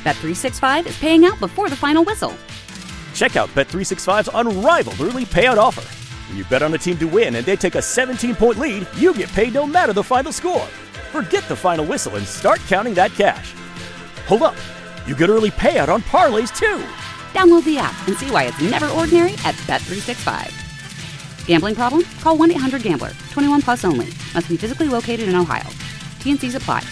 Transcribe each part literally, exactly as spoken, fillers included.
Bet three sixty-five is paying out before the final whistle. Check out Bet three sixty-five's unrivaled early payout offer. When you bet on a team to win and they take a seventeen-point lead, you get paid no matter the final score. Forget the final whistle and start counting that cash. Hold up. You get early payout on parlays, too. Download the app and see why it's never ordinary at Bet three sixty-five. Gambling problem? Call one eight hundred gambler. twenty-one plus only. Must be physically located in Ohio. T N Cs apply.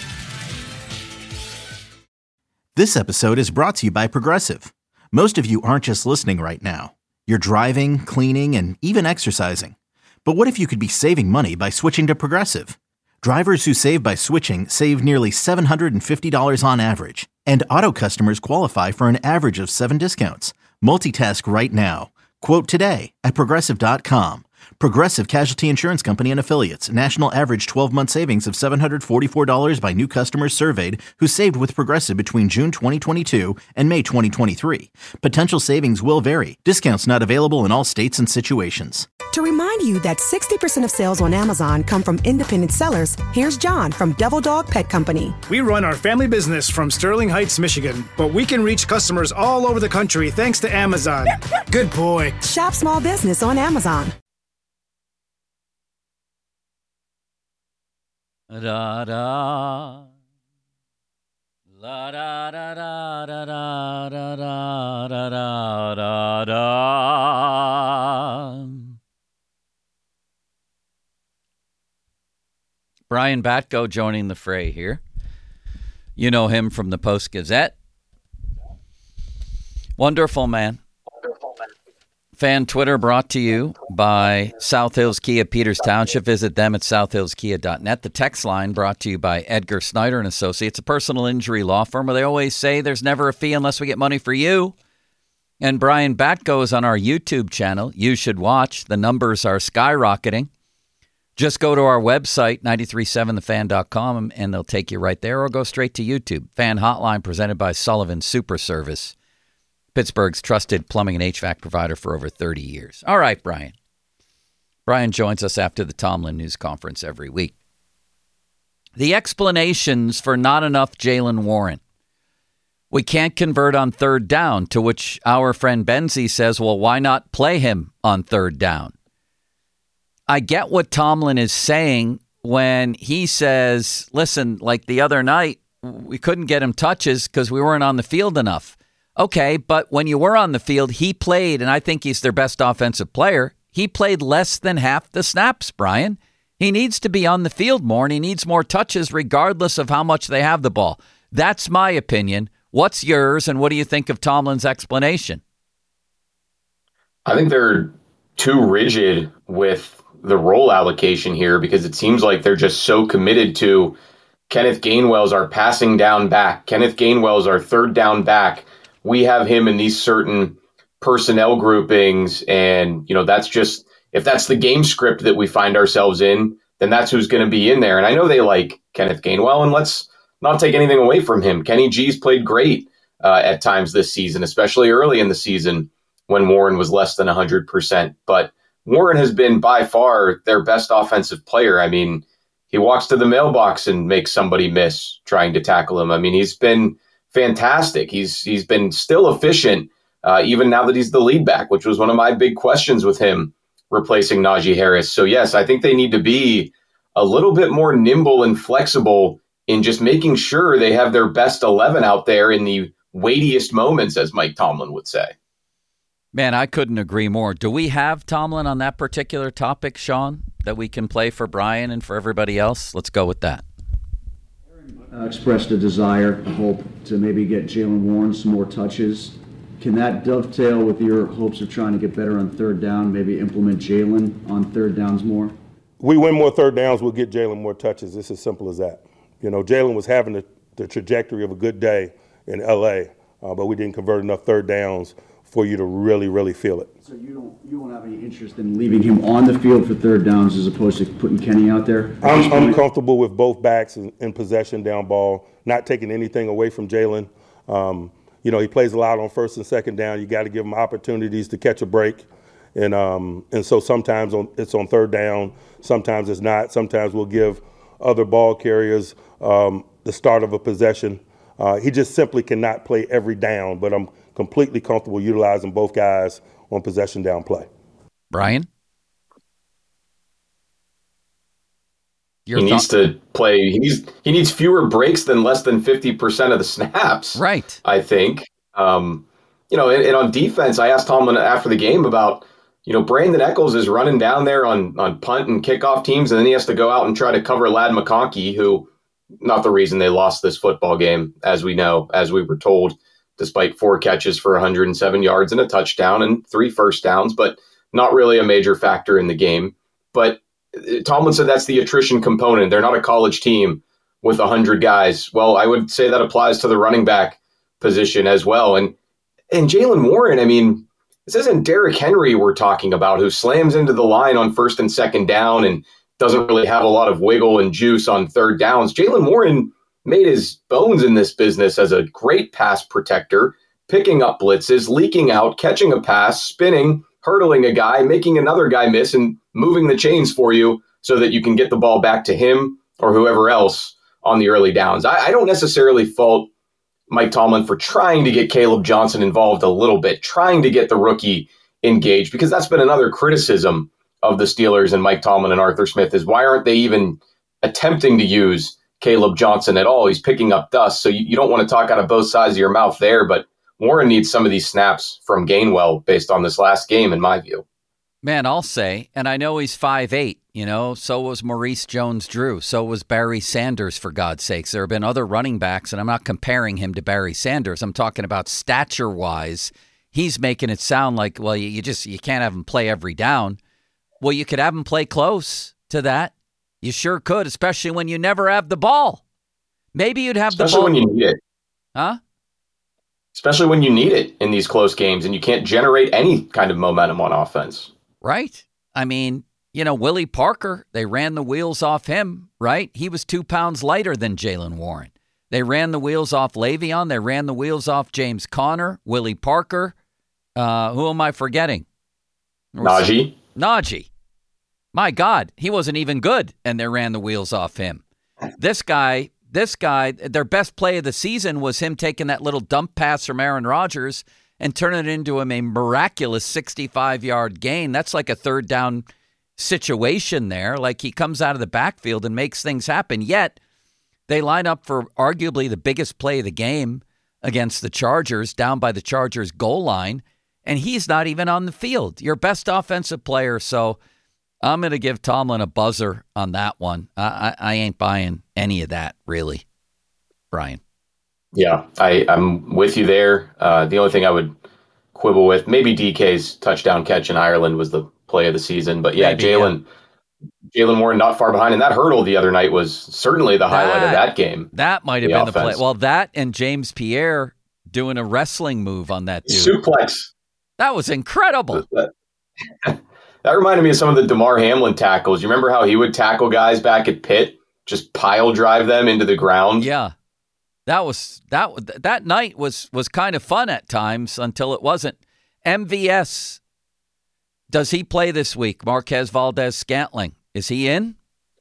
This episode is brought to you by Progressive. Most of you aren't just listening right now. You're driving, cleaning, and even exercising. But what if you could be saving money by switching to Progressive? Drivers who save by switching save nearly seven hundred fifty dollars on average. And auto customers qualify for an average of seven discounts. Multitask right now. Quote today at Progressive dot com. Progressive Casualty Insurance Company and Affiliates. National average twelve-month savings of seven hundred forty-four dollars by new customers surveyed who saved with Progressive between June twenty twenty-two and May twenty twenty-three. Potential savings will vary. Discounts not available in all states and situations. To remind you that sixty percent of sales on Amazon come from independent sellers, here's John from Devil Dog Pet Company. We run our family business from Sterling Heights, Michigan, but we can reach customers all over the country thanks to Amazon. Good boy. Shop small business on Amazon. Da da la da da da da da da da da da da. Brian Batko joining the fray here. You know him from the Post-Gazette. Wonderful man. Wonderful man. Fan Twitter brought to you by South Hills Kia, Peters Township. Visit them at south hills kia dot net. The text line brought to you by Edgar Snyder and Associates, a personal injury law firm where they always say there's never a fee unless we get money for you. And Brian Batko is on our YouTube channel. You should watch. The numbers are skyrocketing. Just go to our website, nine three seven the fan dot com, and they'll take you right there, or go straight to YouTube. Fan Hotline presented by Sullivan Super Service, Pittsburgh's trusted plumbing and H V A C provider for over thirty years. All right, Brian. Brian joins us after the Tomlin news conference every week. The explanations for not enough Jaylen Warren. We can't convert on third down, to which our friend Benzie says, well, why not play him on third down? I get what Tomlin is saying when he says, listen, like the other night, we couldn't get him touches because we weren't on the field enough. Okay, but when you were on the field, he played, and I think he's their best offensive player. He played less than half the snaps, Brian. He needs to be on the field more, and he needs more touches regardless of how much they have the ball. That's my opinion. What's yours, and what do you think of Tomlin's explanation? I think they're too rigid with the role allocation here, because it seems like they're just so committed to Kenneth Gainwell's our passing down back. Kenneth Gainwell's our third down back. We have him in these certain personnel groupings. And, you know, that's just, if that's the game script that we find ourselves in, then that's who's going to be in there. And I know they like Kenneth Gainwell, and let's not take anything away from him. Kenny G's played great uh, at times this season, especially early in the season when Warren was less than one hundred percent. But Warren has been by far their best offensive player. I mean, he walks to the mailbox and makes somebody miss trying to tackle him. I mean, he's been fantastic. He's he's been still efficient, uh, even now that he's the lead back, which was one of my big questions with him replacing Najee Harris. So, yes, I think they need to be a little bit more nimble and flexible in just making sure they have their best eleven out there in the weightiest moments, as Mike Tomlin would say. Man, I couldn't agree more. Do we have Tomlin on that particular topic, Sean, that we can play for Brian and for everybody else? Let's go with that. Uh, expressed a desire, a hope to maybe get Jaylen Warren some more touches. Can that dovetail with your hopes of trying to get better on third down, maybe implement Jaylen on third downs more? We win more third downs, we'll get Jaylen more touches. It's as simple as that. You know, Jaylen was having the, the trajectory of a good day in L A, uh, but we didn't convert enough third downs for you to really, really feel it. So you don't you won't have any interest in leaving him on the field for third downs as opposed to putting Kenny out there? I'm, I'm comfortable with both backs in, in possession down ball, not taking anything away from Jaylen. Um, you know, he plays a lot on first and second down. You got to give him opportunities to catch a break. And um, and so sometimes on, it's on third down, sometimes it's not. Sometimes we'll give other ball carriers um, the start of a possession. Uh, he just simply cannot play every down, but I'm completely comfortable utilizing both guys on possession down play. Brian? Your he th- needs to play. He needs he needs fewer breaks than less than fifty percent of the snaps. Right. I think. Um, you know, and, and on defense, I asked Tomlin after the game about, you know, Brandon Echols is running down there on on punt and kickoff teams, and then he has to go out and try to cover Ladd McConkey, who, not the reason they lost this football game, as we know, as we were told, despite four catches for one hundred seven yards and a touchdown and three first downs, but not really a major factor in the game. But Tomlin said that's the attrition component. They're not a college team with one hundred guys. Well, I would say that applies to the running back position as well. And and Jaylen Warren, I mean, this isn't Derrick Henry we're talking about, who slams into the line on first and second down and doesn't really have a lot of wiggle and juice on third downs. Jaylen Warren made his bones in this business as a great pass protector, picking up blitzes, leaking out, catching a pass, spinning, hurdling a guy, making another guy miss, and moving the chains for you so that you can get the ball back to him or whoever else on the early downs. I, I don't necessarily fault Mike Tomlin for trying to get Caleb Johnson involved a little bit, trying to get the rookie engaged, because that's been another criticism of the Steelers and Mike Tomlin and Arthur Smith is why aren't they even attempting to use Caleb Johnson at all? He's picking up dust. So you, you don't want to talk out of both sides of your mouth there, but Warren needs some of these snaps from Gainwell based on this last game, in my view. Man, I'll say, and I know he's five eight, you know, so was Maurice Jones-Drew, so was Barry Sanders, for God's sakes. There have been other running backs, and I'm not comparing him to Barry Sanders. I'm talking about stature-wise. He's making it sound like, well, you, you just you can't have him play every down. Well, you could have him play close to that. You sure could, especially when you never have the ball. Maybe you'd have especially the ball. Especially when you need it. Huh? Especially when you need it in these close games and you can't generate any kind of momentum on offense. Right. I mean, you know, Willie Parker, they ran the wheels off him, right? He was two pounds lighter than Jaylen Warren. They ran the wheels off Le'Veon. They ran the wheels off James Conner, Willie Parker. Uh, who am I forgetting? Najee. Najee. My God, he wasn't even good, and they ran the wheels off him. This guy, this guy, their best play of the season was him taking that little dump pass from Aaron Rodgers and turning it into a miraculous sixty-five-yard gain. That's like a third down situation there. Like he comes out of the backfield and makes things happen. Yet they line up for arguably the biggest play of the game against the Chargers, down by the Chargers goal line, and he's not even on the field. Your best offensive player. So I'm going to give Tomlin a buzzer on that one. I, I, I ain't buying any of that, really, Brian. Yeah, I, I'm with you there. Uh, the only thing I would quibble with, maybe D K's touchdown catch in Ireland was the play of the season. But yeah, Jaylen yeah. Jaylen Warren not far behind. And that hurdle the other night was certainly the highlight that, of that game. That might have the been offense. the play. Well, that and James Pierre doing a wrestling move on that dude. Suplex. That was incredible. That reminded me of some of the Damar Hamlin tackles. You remember how he would tackle guys back at Pitt? Just pile drive them into the ground? Yeah. That was that that night was was kind of fun at times until it wasn't. M V S, does he play this week? Marquez Valdes-Scantling, is he in?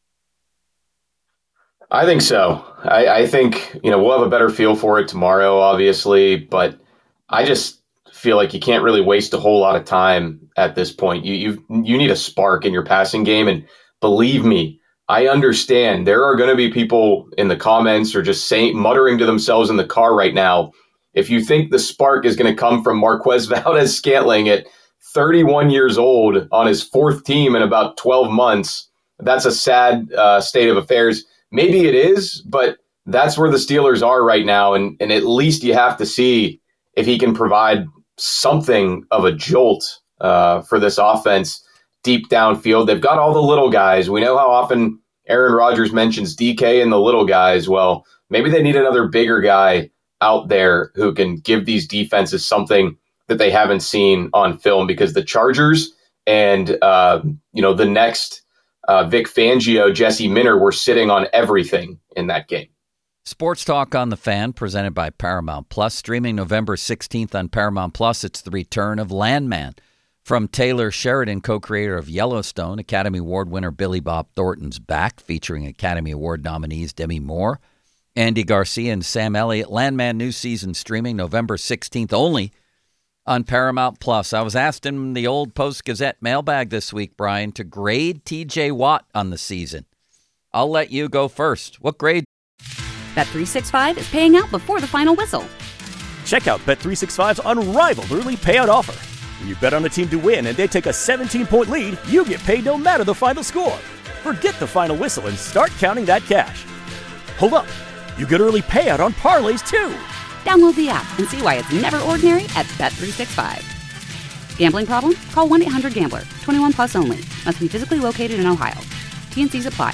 I think so. I, I think you know we'll have a better feel for it tomorrow, obviously, but I just feel like you can't really waste a whole lot of time at this point. You you you need a spark in your passing game, and believe me, I understand there are going to be people in the comments or just saying, muttering to themselves in the car right now. If you think the spark is going to come from Marquez Valdes-Scantling at thirty-one years old on his fourth team in about twelve months, that's a sad uh, state of affairs. Maybe it is, but that's where the Steelers are right now. And, and at least you have to see if he can provide something of a jolt uh, for this offense deep downfield. They've got all the little guys. We know how often Aaron Rodgers mentions D K and the little guys. Well, maybe they need another bigger guy out there who can give these defenses something that they haven't seen on film, because the Chargers and, uh, you know, the next uh, Vic Fangio, Jesse Minter were sitting on everything in that game. Sports Talk on the Fan, presented by Paramount Plus, streaming November sixteenth on Paramount Plus. It's the return of Landman. From Taylor Sheridan, co-creator of Yellowstone, Academy Award winner Billy Bob Thornton's back, featuring Academy Award nominees Demi Moore Andy Garcia and Sam Elliott. Landman new season streaming November sixteenth only on Paramount Plus. I was asked in the old Post-Gazette mailbag this week, Brian, to grade T J Watt on the season. I'll let you go first. What grade? Bet three sixty-five is paying out before the final whistle. Check out Bet three sixty-five's unrivaled early payout offer. When you bet on a team to win and they take a seventeen-point lead, you get paid no matter the final score. Forget the final whistle and start counting that cash. Hold up. You get early payout on parlays, too. Download the app and see why it's never ordinary at Bet three sixty-five. Gambling problem? Call one eight hundred gambler. twenty-one plus only. Must be physically located in Ohio. T N Cs apply.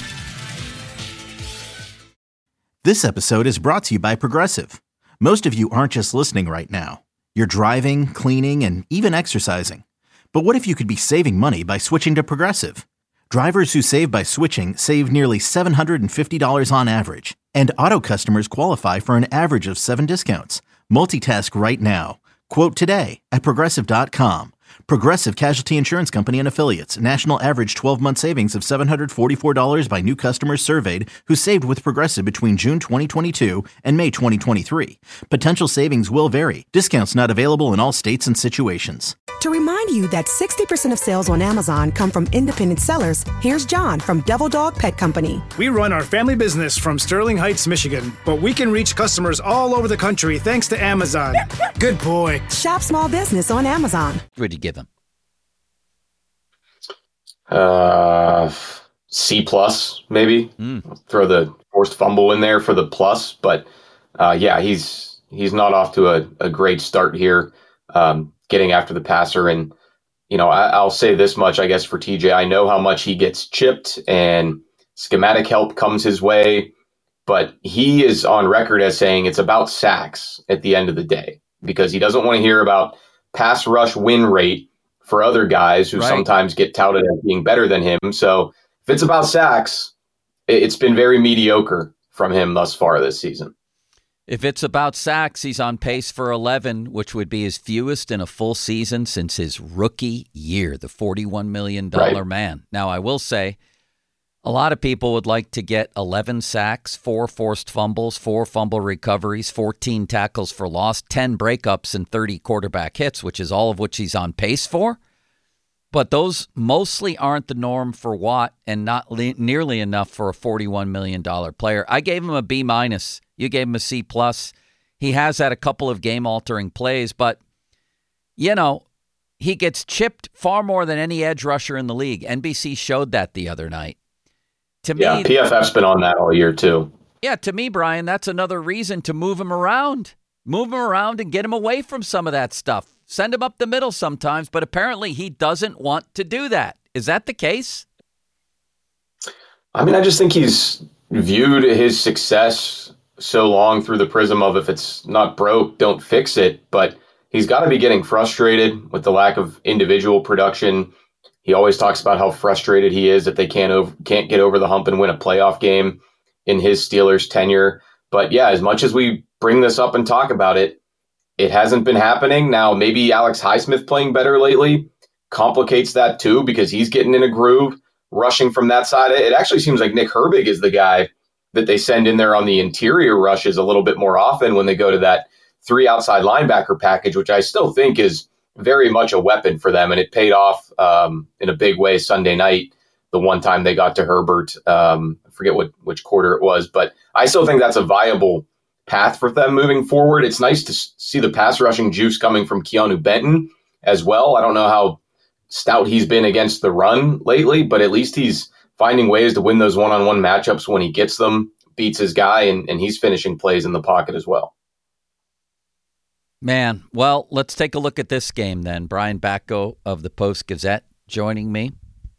This episode is brought to you by Progressive. Most of you aren't just listening right now. You're driving, cleaning, and even exercising. But what if you could be saving money by switching to Progressive? Drivers who save by switching save nearly seven hundred fifty dollars on average. And auto customers qualify for an average of seven discounts. Multitask right now. Quote today at Progressive dot com. Progressive Casualty Insurance Company and Affiliates. National average twelve-month savings of seven hundred forty-four dollars by new customers surveyed who saved with Progressive between June twenty twenty-two and May twenty twenty-three. Potential savings will vary. Discounts not available in all states and situations. To remind you that sixty percent of sales on Amazon come from independent sellers, here's John from Devil Dog Pet Company. We run our family business from Sterling Heights, Michigan, but we can reach customers all over the country thanks to Amazon. Good boy. Shop small business on Amazon. What would you give him? Uh, C plus, maybe. Mm. Throw the forced fumble in there for the plus. But, uh, yeah, he's he's not off to a, a great start here. Um, getting after the passer. And, you know, I, I'll say this much, I guess, for T J. I know how much he gets chipped and schematic help comes his way, but he is on record as saying it's about sacks at the end of the day because he doesn't want to hear about pass rush win rate for other guys who right. sometimes get touted as being better than him. So if it's about sacks, it's been very mediocre from him thus far this season. If it's about sacks, he's on pace for eleven, which would be his fewest in a full season since his rookie year, the forty-one million dollars right. man. Now, I will say a lot of people would like to get eleven sacks, four forced fumbles, four fumble recoveries, fourteen tackles for loss, ten breakups, and thirty quarterback hits, which is all of which he's on pace for. But those mostly aren't the norm for Watt and not le- nearly enough for a forty-one million dollars player. I gave him a B minus. You gave him a C plus. He has had a couple of game-altering plays, but, you know, he gets chipped far more than any edge rusher in the league. N B C showed that the other night. To yeah, me, P F F's been on that all year, too. Yeah, to me, Brian, that's another reason to move him around. Move him around and get him away from some of that stuff. Send him up the middle sometimes, but apparently he doesn't want to do that. Is that the case? I mean, I just think he's viewed his success so long through the prism of if it's not broke, don't fix it. But he's got to be getting frustrated with the lack of individual production. He always talks about how frustrated he is if they can't over, can't get over the hump and win a playoff game in his Steelers tenure. But yeah, as much as we bring this up and talk about it, it hasn't been happening. Now, maybe Alex Highsmith playing better lately complicates that too because he's getting in a groove, rushing from that side. It actually seems like Nick Herbig is the guy that they send in there on the interior rushes a little bit more often when they go to that three outside linebacker package, which I still think is very much a weapon for them. And it paid off um, in a big way Sunday night, the one time they got to Herbert. Um, I forget what which quarter it was, but I still think that's a viable path for them moving forward. It's nice to see the pass rushing juice coming from Keanu Benton as well. I don't know how stout he's been against the run lately, but at least he's finding ways to win those one-on-one matchups when he gets them, beats his guy, and, and he's finishing plays in the pocket as well. Man, well, let's take a look at this game then. Brian Batko of the Post-Gazette joining me.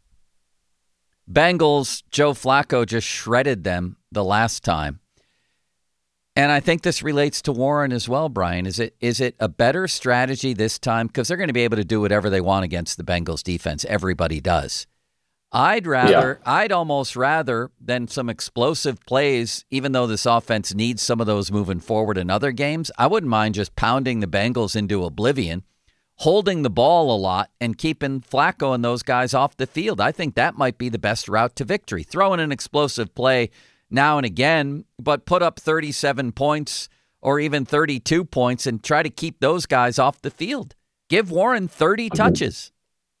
Bengals, Joe Flacco just shredded them the last time. And I think this relates to Warren as well, Brian. Is it is it a better strategy this time? Because they're going to be able to do whatever they want against the Bengals defense. Everybody does. I'd rather, yeah. I'd almost rather than some explosive plays, even though this offense needs some of those moving forward in other games. I wouldn't mind just pounding the Bengals into oblivion, holding the ball a lot, and keeping Flacco and those guys off the field. I think that might be the best route to victory. Throw in an explosive play now and again, but put up thirty-seven points or even thirty-two points and try to keep those guys off the field. Give Warren thirty touches.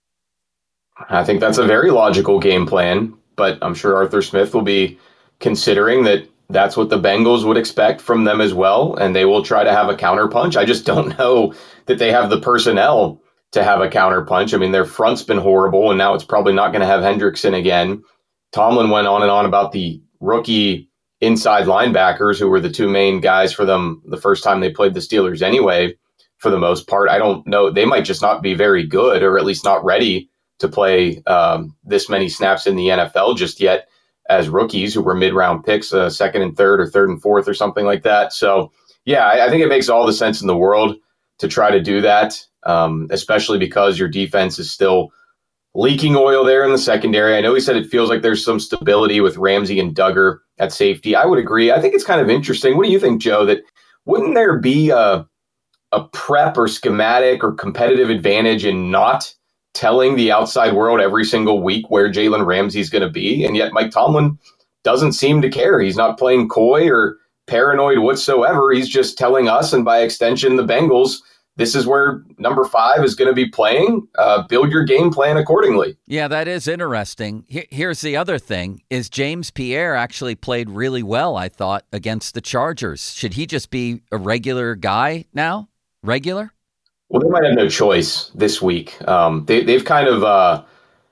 I think that's a very logical game plan, but I'm sure Arthur Smith will be considering that that's what the Bengals would expect from them as well, and they will try to have a counterpunch. I just don't know that they have the personnel to have a counterpunch. I mean, their front's been horrible, and now it's probably not going to have Hendrickson again. Tomlin went on and on about the rookie inside linebackers, who were the two main guys for them the first time they played the Steelers anyway, for the most part. I don't know. They might just not be very good, or at least not ready to play um, this many snaps in the N F L just yet as rookies who were mid-round picks, uh, second and third or third and fourth or something like that. So, yeah, I, I think it makes all the sense in the world to try to do that, um, especially because your defense is still leaking oil there in the secondary. I know he said it feels like there's some stability with Ramsey and Duggar at safety. I would agree. I think it's kind of interesting. What do you think, Joe, that wouldn't there be a, a prep or schematic or competitive advantage in not telling the outside world every single week where Jalen Ramsey is going to be? And yet Mike Tomlin doesn't seem to care. He's not playing coy or paranoid whatsoever. He's just telling us, and by extension, the Bengals, this is where number five is going to be playing. Uh, build your game plan accordingly. Yeah, that is interesting. Here's the other thing, is James Pierre actually played really well, I thought, against the Chargers. Should he just be a regular guy now? Regular? Well, they might have no choice this week. Um, they, they've kind of, uh,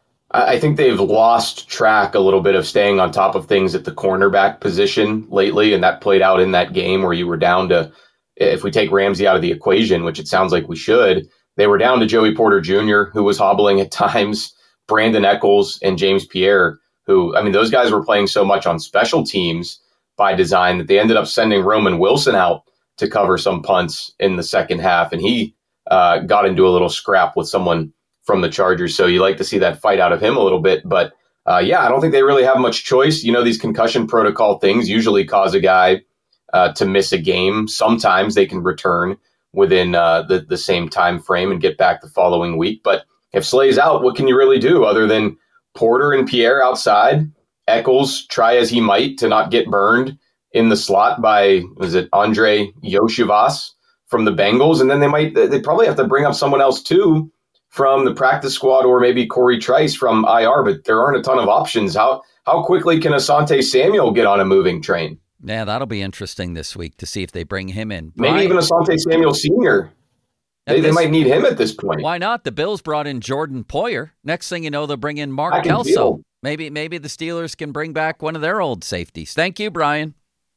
I think they've lost track a little bit of staying on top of things at the cornerback position lately, and that played out in that game where you were down to, if we take Ramsey out of the equation, which it sounds like we should, they were down to Joey Porter Junior, who was hobbling at times, Brandon Echols, and James Pierre, who, I mean, those guys were playing so much on special teams by design that they ended up sending Roman Wilson out to cover some punts in the second half, and he Uh, got into a little scrap with someone from the Chargers. So you like to see that fight out of him a little bit. But uh, yeah, I don't think they really have much choice. You know, these concussion protocol things usually cause a guy uh, to miss a game. Sometimes they can return within uh, the, the same time frame and get back the following week. But if Slay's out, what can you really do other than Porter and Pierre outside? Echols, try as he might to not get burned in the slot by, was it Andre Yoshivas from the Bengals, and then they might, they probably have to bring up someone else too from the practice squad, or maybe Corey Trice from I R, but there aren't a ton of options. How how quickly can Asante Samuel get on a moving train? Yeah, that'll be interesting this week to see if they bring him in. Maybe Brian, even Asante Samuel Senior They, this, they might need him at this point. Why not? The Bills brought in Jordan Poyer. Next thing you know, they'll bring in Mark I can Kelso. feel. Maybe maybe the Steelers can bring back one of their old safeties. Thank you, Brian.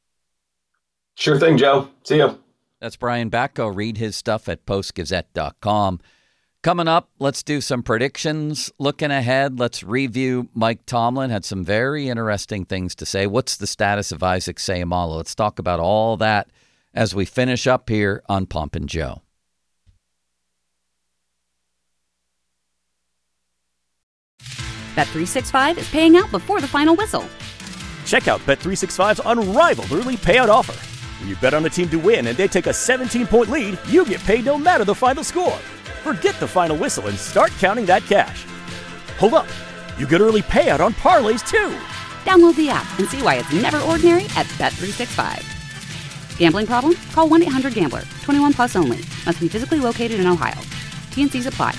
Sure thing, Joe. See ya. That's Brian Batko. Read his stuff at post gazette dot com. Coming up, let's do some predictions. Looking ahead, let's review Mike Tomlin. Had some very interesting things to say. What's the status of Isaac Seumalo? Let's talk about all that as we finish up here on Pomp and Joe. Bet three sixty-five is paying out before the final whistle. Check out Bet three sixty-five's unrivaled early payout offer. When you bet on a team to win and they take a seventeen-point lead, you get paid no matter the final score. Forget the final whistle and start counting that cash. Hold up. You get early payout on parlays, too. Download the app and see why it's never ordinary at Bet three sixty-five. Gambling problem? Call one eight hundred gambler. twenty-one plus only. Must be physically located in Ohio. T N Cs apply.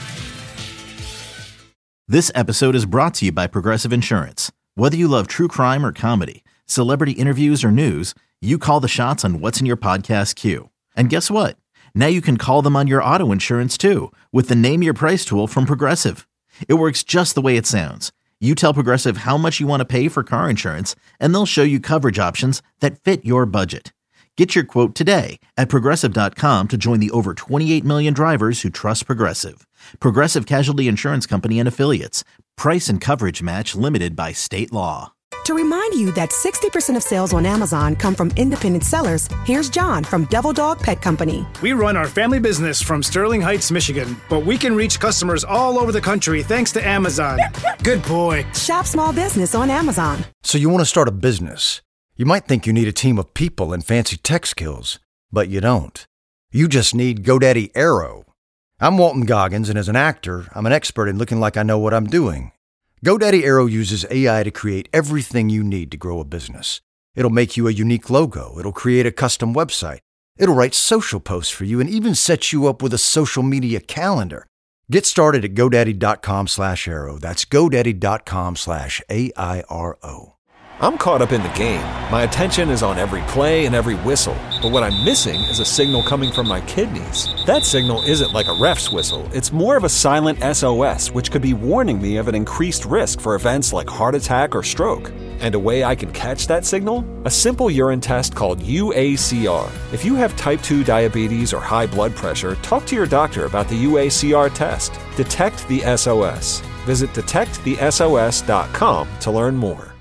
This episode is brought to you by Progressive Insurance. Whether you love true crime or comedy, celebrity interviews or news, you call the shots on what's in your podcast queue. And guess what? Now you can call them on your auto insurance too with the Name Your Price tool from Progressive. It works just the way it sounds. You tell Progressive how much you want to pay for car insurance, and they'll show you coverage options that fit your budget. Get your quote today at Progressive dot com to join the over twenty-eight million drivers who trust Progressive. Progressive Casualty Insurance Company and Affiliates. Price and coverage match limited by state law. To remind you that sixty percent of sales on Amazon come from independent sellers, here's John from Devil Dog Pet Company. We run our family business from Sterling Heights, Michigan, but we can reach customers all over the country thanks to Amazon. Good boy. Shop small business on Amazon. So you want to start a business. You might think you need a team of people and fancy tech skills, but you don't. You just need GoDaddy Aero. I'm Walton Goggins, and as an actor, I'm an expert in looking like I know what I'm doing. GoDaddy Aero uses A I to create everything you need to grow a business. It'll make you a unique logo. It'll create a custom website. It'll write social posts for you and even set you up with a social media calendar. Get started at GoDaddy.com slash Aero. That's GoDaddy.com slash A I R O. I'm caught up in the game. My attention is on every play and every whistle. But what I'm missing is a signal coming from my kidneys. That signal isn't like a ref's whistle. It's more of a silent S O S, which could be warning me of an increased risk for events like heart attack or stroke. And a way I can catch that signal? A simple urine test called U A C R. If you have type two diabetes or high blood pressure, talk to your doctor about the U A C R test. Detect the S O S. Visit detect the S O S dot com to learn more.